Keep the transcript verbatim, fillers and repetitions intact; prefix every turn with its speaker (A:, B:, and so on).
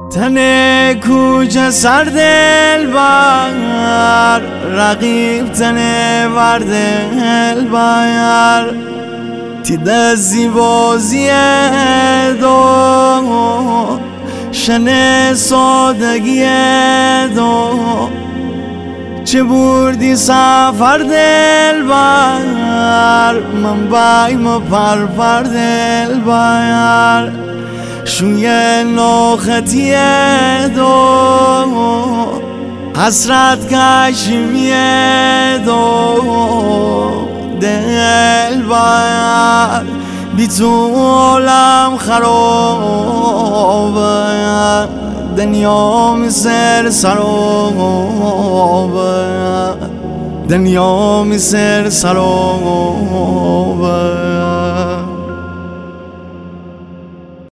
A: تن کوچه سر دل بر رقیب تن ور دل بر تی دستی بازی دو شن سادگی دو چه بردی سفر دل بر من بایم پر پر دل بر شوی نوخطی دو حسرت کشمیه دو دل بر بی تو عالم خرابه دنیا مثل سرابه دنیا مثل سرابه